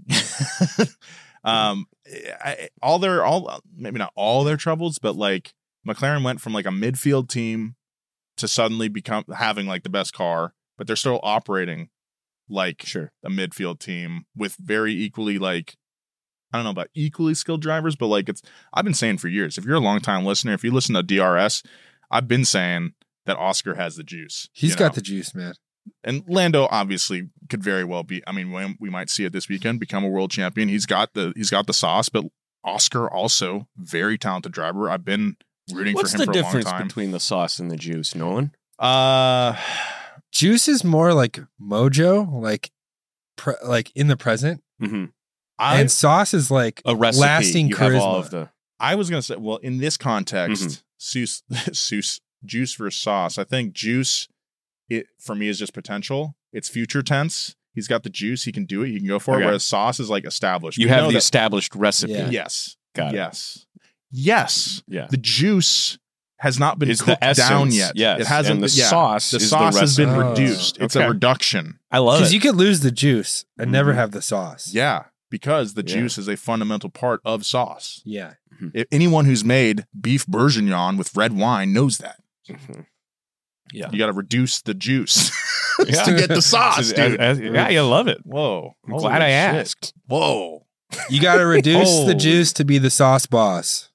um, I, all their all maybe not all their troubles, but like McLaren went from like a midfield team to suddenly become having like the best car, but they're still operating like Sure. a midfield team with very equally like I don't know about equally skilled drivers, but like it's I've been saying for years. If you're a long time listener, if you listen to D R S, I've been saying that Oscar has the juice. He's you got know? the juice, man. And Lando obviously could very well be. I mean, we, we might see it this weekend become a world champion. He's got the he's got the sauce, but Oscar also very talented driver. I've been rooting What's for him the for a long difference time. between the sauce and the juice, Nolan? Uh, Juice is more like mojo, like pre- like in the present, Mm-hmm. I and sauce is like A recipe. lasting you charisma. have all of the. I was gonna say, well, in this context, Mhm. Seuss, Seuss, juice versus sauce. I think juice, it for me is just potential. It's future tense. He's got the juice. He can do it. He can go for Okay. it. Whereas sauce is like established. You We have know the that- established recipe. Yeah. yes, Got it. yes, yes. Yeah. The juice has not been Is the cooked down essence, yet. yes. it hasn't. And the yeah. sauce The is the sauce has been recipe. reduced. It's Okay. a reduction. I love Because it. you could lose the juice and never Mhm. have the sauce. Yeah, because the Yeah. juice is a fundamental part of sauce. Yeah. If anyone who's made beef bourguignon with red wine knows that. Mhm. Yeah. You got to reduce the juice Yeah. to get the sauce, As- dude. as- as- yeah, you love it. Whoa. I'm Holy glad I shit. asked. Whoa. You got to reduce the Holy- juice to be the sauce boss.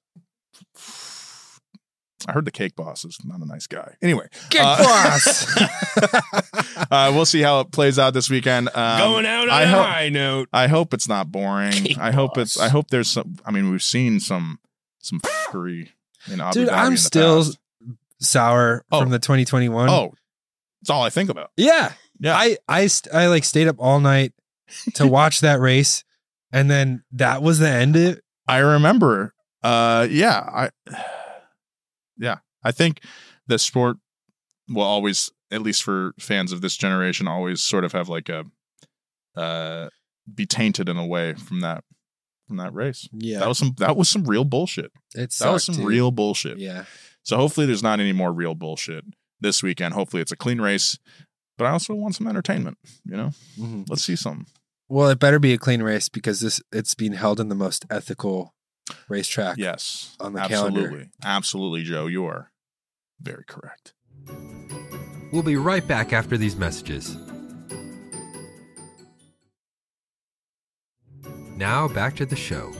I heard the cake boss is not a nice guy. Anyway. Cake uh, boss. uh, we'll see how it plays out this weekend. Um, Going out on I a hope- high note. I hope it's not boring. Cake I hope boss. it's. I hope there's some. I mean, we've seen some some fuckery in Abu Dude, Dhabi in I'm the still past. sour Oh. from the twenty twenty-one. Oh, it's all I think about. Yeah. Yeah. I, I, st- I like stayed up all night to watch that race. And then that was the end of it. I remember. Uh, yeah, I, yeah, I think the sport will always, at least for fans of this generation, always sort of have like a, uh, be tainted in a way from that, from that race. Yeah. That was some, that was some real bullshit. It That was sucked, some dude. real bullshit. Yeah. So hopefully there's not any more real bullshit this weekend. Hopefully it's a clean race, but I also want some entertainment. You know, Mhm. let's see some. Well, it better be a clean race because this it's being held in the most ethical racetrack. Yes, on the absolutely, calendar. absolutely, Joe. You are very correct. We'll be right back after these messages. Now back to the show.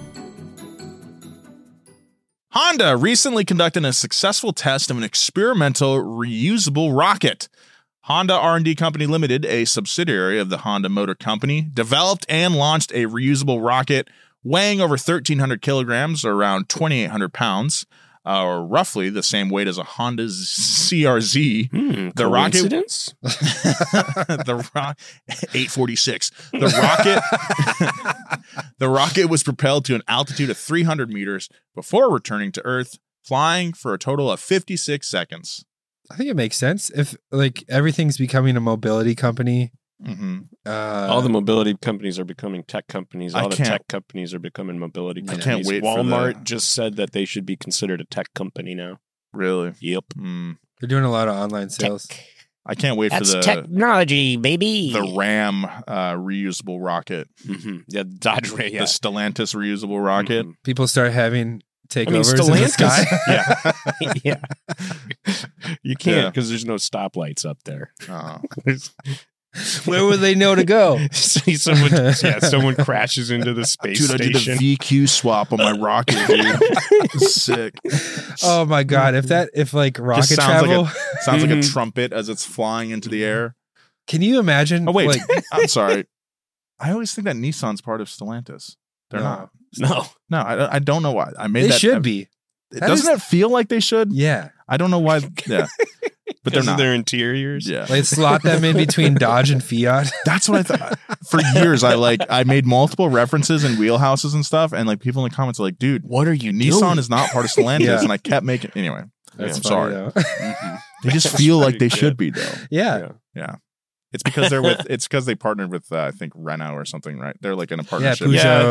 Honda recently conducted a successful test of an experimental reusable rocket. Honda R and D Company Limited, a subsidiary of the Honda Motor Company, developed and launched a reusable rocket weighing over thirteen hundred kilograms, or around twenty-eight hundred pounds, uh, or roughly the same weight as a Honda C R Z. Hmm, The rocket- coincidence? the ro- eight forty-six. The rocket the rocket was propelled to an altitude of three hundred meters before returning to Earth, flying for a total of fifty-six seconds. I think it makes sense if like everything's becoming a mobility company. Mm-hmm. Uh, All the mobility companies are becoming tech companies. I All the can't- tech companies are becoming mobility I companies. can't wait for Walmart the- just said that they should be considered a tech company now. Really? Yep. Mm. they're doing a lot of online sales. I can't wait That's for the technology, baby. the Ram uh, reusable rocket, Mm-hmm. Yeah, Dodge Ray. Yeah. the Stellantis reusable rocket. Mhm. People start having I mean, takeovers in the sky. Stellantis. yeah. yeah. You can't Yeah. because there's no stoplights up there. Uh, There's- Where would they know to go? See someone, yeah, someone crashes into the space dude, I did the station. V Q swap on my rocket, dude. Sick. Oh my god! If that if like rocket Just sounds travel, like a sounds like a Mhm. trumpet as it's flying into the air. can you imagine? Oh wait, like, I'm sorry. I always think that Nissan's part of Stellantis. They're No. not. no, No, I, I don't know why. I made they that. should be. It, That doesn't is- it feel like they should? Yeah, I don't know why. Yeah, but they're because of not. their interiors. Yeah, like slot them in between Dodge and Fiat. that's what I thought. For years, I like I made multiple references in wheelhouses and stuff, and like people in the comments are like, "Dude, What are you Nissan doing? is not part of Stellantis," Yeah. and I kept making anyway. That's I'm funny, sorry. though. Mhm. They just That's feel like pretty they good. should be though. yeah. Yeah. Yeah, it's because they're with. It's because they partnered with uh, I think Renault or something, right? They're like in a Yeah, partnership Peugeot. with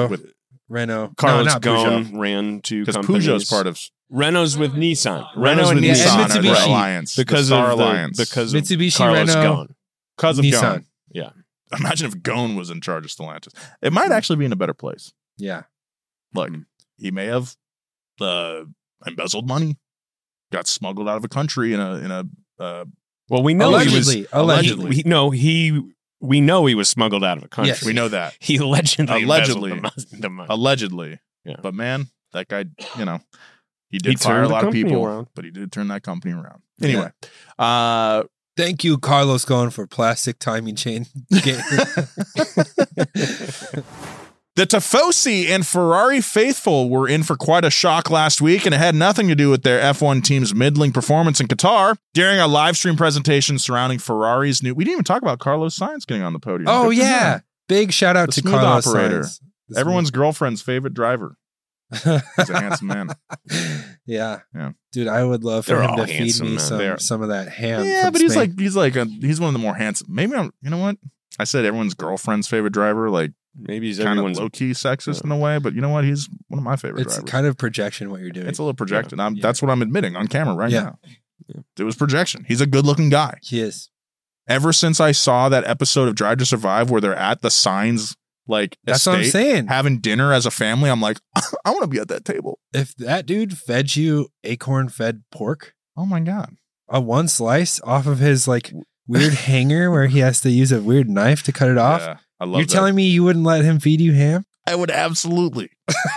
Renault. Carlos no, not Ghosn Peugeot. ran two Because companies. Peugeot's part of Renault's with Nissan. Renault's Renault and with Nissan Nissan and are the Mitsubishi. alliance, because the Star of the, Alliance. because of Mitsubishi, Carlos Renault, Ghosn. Because of Nissan. Ghosn. Yeah. Imagine if Ghosn was in charge of Stellantis. It might actually be in a better place. Yeah. Look, Mm. he may have uh, embezzled money, got smuggled out of a country in a in a. Uh, Well, we know Allegedly. he was Allegedly. He, no, he. We know he was smuggled out of a country. Yes. we know that He allegedly Allegedly. embezzled the, mo- the money. allegedly, Yeah. but man, that guy, you know, he did He fire turned a the lot of company people, around. but he did turn that company around. Anyway, uh, Thank you, Carlos Ghosn, for plastic timing chain. the Tifosi and Ferrari faithful were in for quite a shock last week, and it had nothing to do with their F one team's middling performance in Qatar. During a live stream presentation surrounding Ferrari's new, we didn't even talk about Carlos Sainz getting on the podium. Oh, Good for yeah. him. Big shout out The to smooth Carlos operator. Sainz. The Everyone's girlfriend's favorite driver. smooth- He's a handsome man. yeah. Yeah. Dude, I would love for They're him all to feed handsome, me man. some, They are. some of that ham. Yeah, from but he's Spain. like he's like a, he's one of the more handsome. Maybe I'm. You know what? I said everyone's girlfriend's favorite driver, like Maybe he's kind of everyone's. low key sexist Yeah. in a way. But you know what? He's one of my favorite it's drivers. kind of projection what you're doing. It's a little projected. I'm, Yeah. That's what I'm admitting on camera right Yeah. now. It was projection. He's a good looking guy. He is. Ever since I saw that episode of Drive to Survive where they're at the Signs like That's what I'm estate saying. having dinner as a family, I'm like, I want to be at that table. If that dude fed you acorn fed pork, Oh my god. a one slice off of his like weird hanger where he has to use a weird knife to cut it off. Yeah, I love You're that. telling me you wouldn't let him feed you ham? I would absolutely.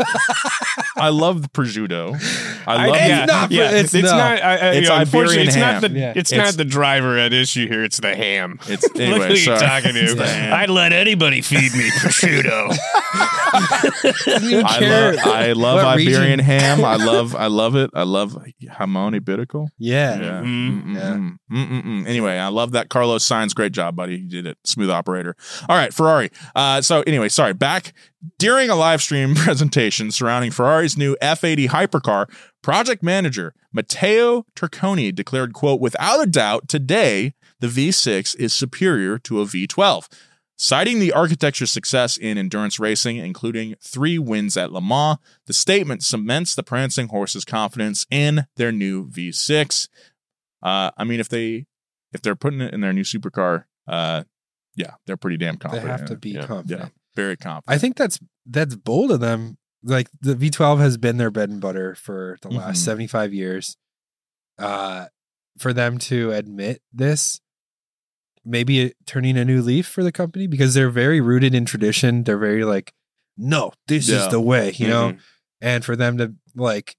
I love the prosciutto. I love It's the, not- yeah, it's it's, not. not. I, I, It's you know, unfortunately, Iberian it's ham. not the. Yeah. It's, It's- not the driver at issue here. It's the ham. It's anyway, Look who you're sorry. talking It's to. the ham. I'd let anybody feed me prosciutto. Doesn't even I care love, I love what Iberian region. ham. I love, I love it. I love jamon iberico. Yeah. Yeah. Mhm. Mm-mm-mm. Yeah. Mm-mm-mm. Anyway, I love that Carlos Sainz. Great job, buddy. You did it. Smooth operator. All right, Ferrari. Uh, so anyway, sorry. Back during a live stream presentation surrounding Ferrari's new F eighty hypercar, project manager Matteo Turconi declared, quote, without a doubt, today, the V six is superior to a V twelve. Citing the architecture's success in endurance racing, including three wins at Le Mans, the statement cements the prancing horse's confidence in their new V six. Uh, I mean, if they if they're putting it in their new supercar, uh, yeah, they're pretty damn They confident. have in to it. be Yeah. confident. Yeah, very confident. I think that's that's bold of them. Like the V twelve has been their bread and butter for the last Mhm. seventy-five years. Uh, for them to admit this, maybe it, turning a new leaf for the company because they're very rooted in tradition. They're very like, no, this Yeah. is the way, you know. Mhm. And for them to like,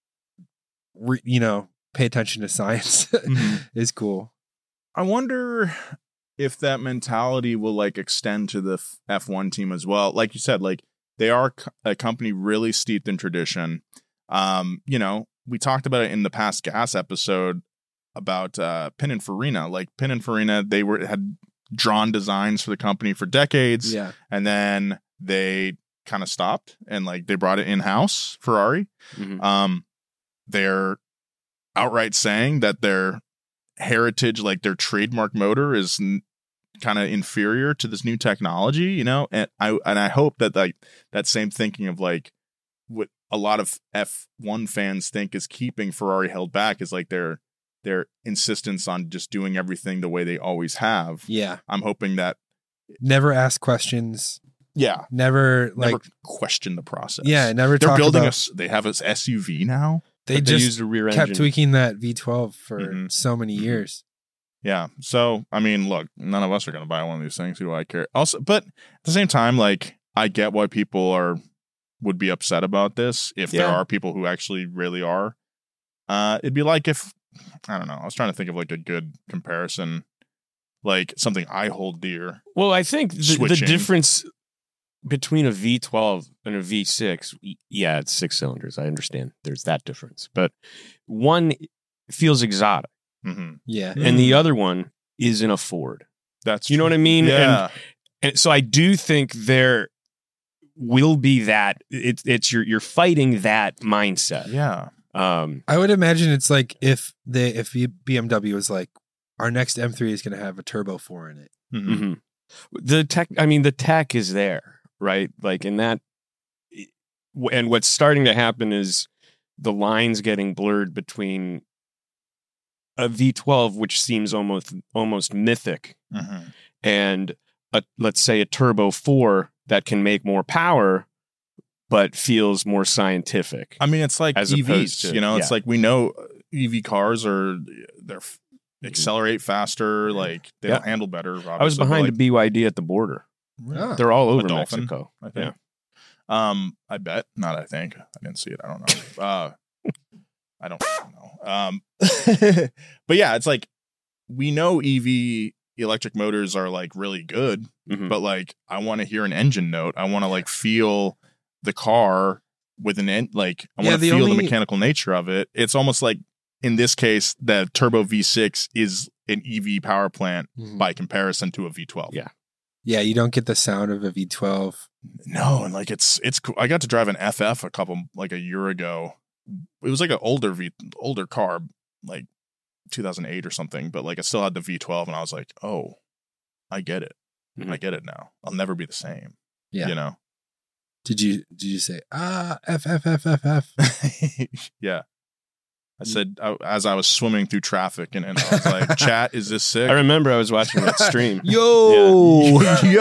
re, you know, pay attention to science Mhm. is cool. I wonder if that mentality will like extend to the F one team as well. Like you said, like they are co- a company really steeped in tradition. Um, you know, we talked about it in the past gas episode about uh Pininfarina. Like Pininfarina, they were had drawn designs for the company for decades, Yeah, and then they kind of stopped and like they brought it in house. Ferrari. Mhm. Um, they're outright saying that their heritage, like their trademark motor, is n- kind of inferior to this new technology, you know. And I and I hope that like that same thinking of like what a lot of F one fans think is keeping Ferrari held back is like their their insistence on just doing everything the way they always have. yeah. I'm hoping that Never ask questions. yeah, Never like never question the process. yeah. Never. They're talk building about, a s- they have this S U V now. They But they just used a rear kept engine. tweaking that V twelve for Mhm. so many Mhm. years. Yeah. So, I mean, look, none of us are going to buy one of these things. Who do I care? Also, but at the same time, like, I get why people are would be upset about this if there Yeah. are people who actually really are. Uh, it'd be like if, I don't know, I was trying to think of like a good comparison, like something I hold dear. Well, I think the, the Switching. difference between a V twelve and a V six, y- yeah, it's six cylinders. I understand there's that difference, but one feels exotic, Mm-hmm. Yeah. and the other one is in a Ford. That's You know what I mean? Yeah. And, and so I do think there will be that. It's it's you're you're fighting that mindset. yeah. Um, I would imagine it's like if they if B M W was like, our next M three is going to have a turbo four in it. Mhm. mhm. The tech. I mean, the tech is there, right? Like in that. and what's starting to happen is the lines getting blurred between a V twelve, which seems almost almost mythic, Mhm. and a, let's say a turbo four that can make more power, but feels more scientific. I mean, it's like As E opposed Vs. to- you know, it's yeah. like we know E V cars are they're f- accelerate faster, like they Yeah. don't handle better. I was behind a B Y D at the border. Ah. They're all over Dolphin, Mexico. I think. Um, I bet not. I think I didn't see it. I don't know. uh, I don't know. Um, but yeah, it's like we know E V electric motors are like really good, Mhm. but like I want to hear an engine note. I want to like feel the car with an en- like I Yeah, want to the feel the only- mechanical nature of it. It's almost like in this case, the turbo V six is an E V power plant Mhm. by comparison to a V twelve. Yeah. Yeah, you don't get the sound of a V twelve. No, and like it's it's cool. I got to drive an F F a couple like a year ago. It was like an older V older car, like two thousand eight or something, but like it still had the V twelve, and I was like, oh, I get it. Mhm. I get it now. I'll never be the same. Yeah. You know. Did you did you say ah F F F F F? Yeah. I said I, as I was swimming through traffic, and, and I was like, "Chat, is this sick?" I remember I was watching that stream. Yo,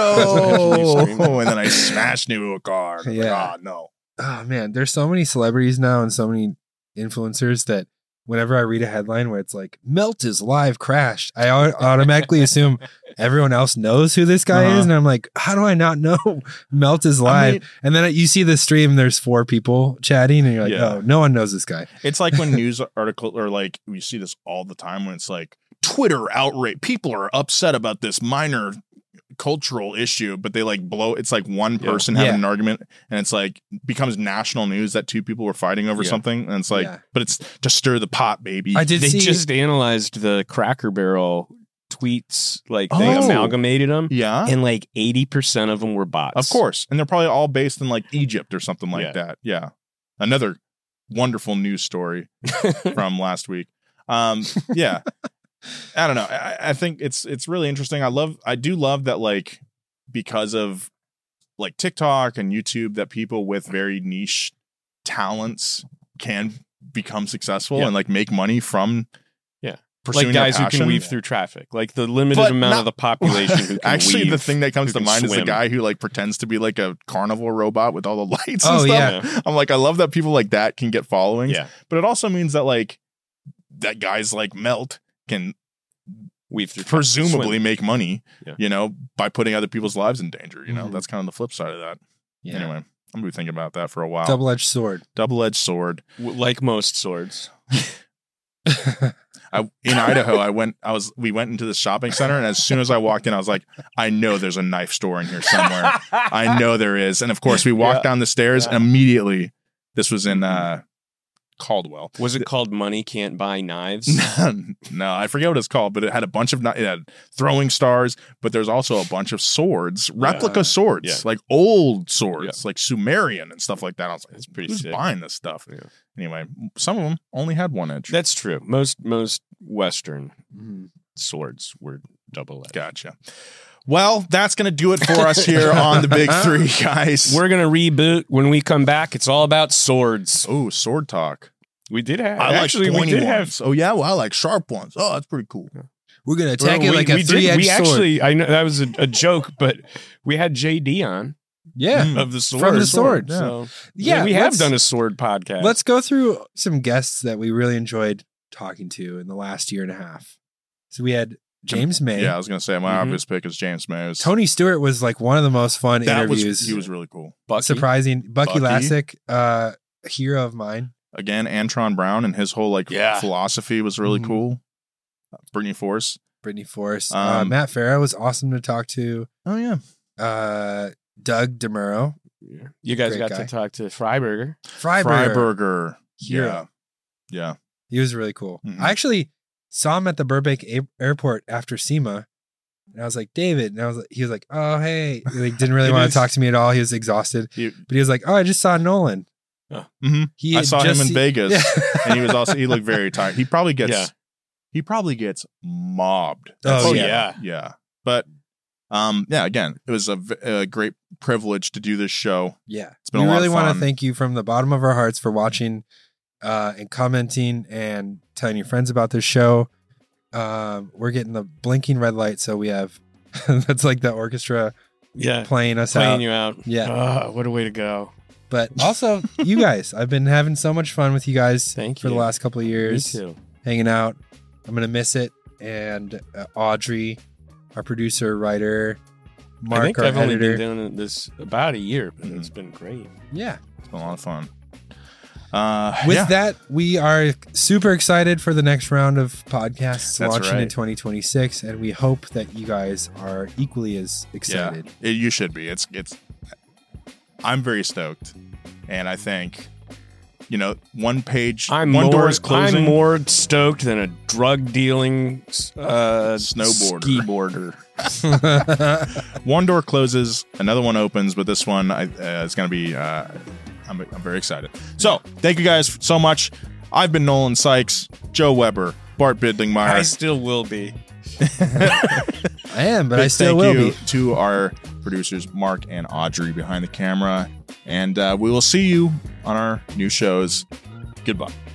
Yo, Yo. and then I smashed into a car. I'm like, Yeah. "Ah, no. Oh man, there's so many celebrities now and so many influencers that whenever I read a headline where it's like Melt is live crashed, I au- automatically assume everyone else knows who this guy Uh-huh. is, and I'm like, how do I not know Melt is live? I mean- and then you see the stream, there's four people chatting, and you're like, Yeah. oh, no one knows this guy. It's like when news article or like we see this all the time when it's like Twitter outrage. People are upset about this minor cultural issue, but they like blow. It's like one Yeah. person having Yeah. an argument, and it's like becomes national news that two people were fighting over Yeah. something, and it's like, Yeah. but it's to stir the pot, baby. I did They see just analyzed the Cracker Barrel tweets, like they Oh. amalgamated them, yeah, and like eighty percent of them were bots. of course, and they're probably all based in like Egypt or something like Yeah. that. Yeah, another wonderful news story from last week. Um, yeah, I don't know. I, I think it's it's really interesting. I love, I do love that, like because of like TikTok and YouTube, that people with very niche talents can become successful Yeah. and like make money from Yeah. pursuing like their guys who can passion. weave through traffic, like the limited But amount not- of the population who can Actually, weave, the thing that comes who to can mind is the swim. guy who like pretends to be like a carnival robot with all the lights Oh, and stuff. yeah. I'm like, I love that people like that can get followings. Yeah. But it also means that like that guys like Melt can weave through traffic, presumably swim. make money, Yeah. you know, by putting other people's lives in danger. You know, Mhm. that's kind of the flip side of that. Yeah. Anyway, I'm gonna be thinking about that for a while. double edged sword. Double-edged sword. W- like most swords. I in Idaho, I went. I was. We went into the shopping center, and as soon as I walked in, I was like, I know there's a knife store in here somewhere. I know there is. And of course, we walked Yeah. down the stairs, Yeah. and immediately, this was in uh, Caldwell. Was it called Money Can't Buy Knives? No, I forget what it's called, but it had a bunch of kni- it had throwing stars, but there's also a bunch of swords, replica Yeah. swords, Yeah. like old swords, like Sumerian and stuff like that. I was like, That's pretty who's sick. buying this stuff? Yeah. Anyway, some of them only had one edge. That's true. Most most Western Mhm. swords were double edged. Gotcha. Well, that's going to do it for us here on the Big Three, guys. We're gonna reboot when we come back. It's all about swords. Oh, sword talk. We did have I actually like we pointy did ones. have Oh yeah, well, I like sharp ones. Oh, that's pretty cool. We're gonna attack Well, it we- like a we did- three edged We sword. actually, I know that was a, a joke, but we had J D on yeah. Mm. of the sword. From the sword, yeah. So Yeah, yeah, we have let's- done a sword podcast. Let's go through some guests that we really enjoyed talking to in the last year and a half. So we had James May. Yeah, I was going to say my Mhm. obvious pick is James May. It was- Tony Stewart was like one of the most fun that was interviews. he was really cool. Bucky. surprising. Bucky, Bucky. Lassick, uh, a hero of mine. Again, Antron Brown and his whole like Yeah. philosophy was really Mhm. cool. Uh, Brittany Force. Brittany Force. uh, Um, Matt Farah was awesome to talk to. Oh yeah, Uh, Doug DeMuro. Yeah. You guys Great got guy. to talk to Freiberger. Freiberger. Freiberger. Hero. Yeah, yeah. He was really cool. Mhm. I actually saw him at the Burbank a- airport after SEMA. And I was like, David. And I was like, he was like, oh, hey. He like, didn't really It want is- to talk to me at all. He was exhausted. He- But he was like, oh, I just saw Nolan. Mhm. He I had saw him just in see- Vegas, Yeah. and he was also he looked very tired. He probably gets Yeah. he probably gets mobbed. Oh, Oh yeah. yeah. yeah. But Um, yeah, again, it was a, v- a great privilege to do this show. Yeah. It's been we a lot really of want fun. to thank you from the bottom of our hearts for watching uh, and commenting and telling your friends about this show. Um, we're getting the blinking red light, so we have that's like the orchestra Yeah. playing us Playing out. you out. Yeah. Ah, what a way to go. But also, you guys, I've been having so much fun with you guys Thank for you. the last couple of Me years, too. hanging out. I'm gonna miss it. And uh, Audrey, our producer, writer, Mark, I think our I've only editor. been doing this about a year, but Mhm. it's been great. Yeah. It's been a lot of fun. Uh, With yeah. that, we are super excited for the next round of podcasts That's launching in right. twenty twenty-six, and we hope that you guys are equally as excited. Yeah, it, you should be. It's it's. I'm very stoked, and I think, you know, one page, I'm one more, door is closing. I'm more stoked than a drug dealing uh, Snowboarder. skiboarder. One door closes, another one opens, but this one I, uh, is going to be. Uh, I'm, I'm very excited. So, thank you guys so much. I've been Nolan Sykes, Joe Weber, Bart Bidlingmeyer. I still will be. I am, but Big I still thank will you be. to our producers, Mark and Audrey, behind the camera. And uh, we will see you on our new shows. Goodbye.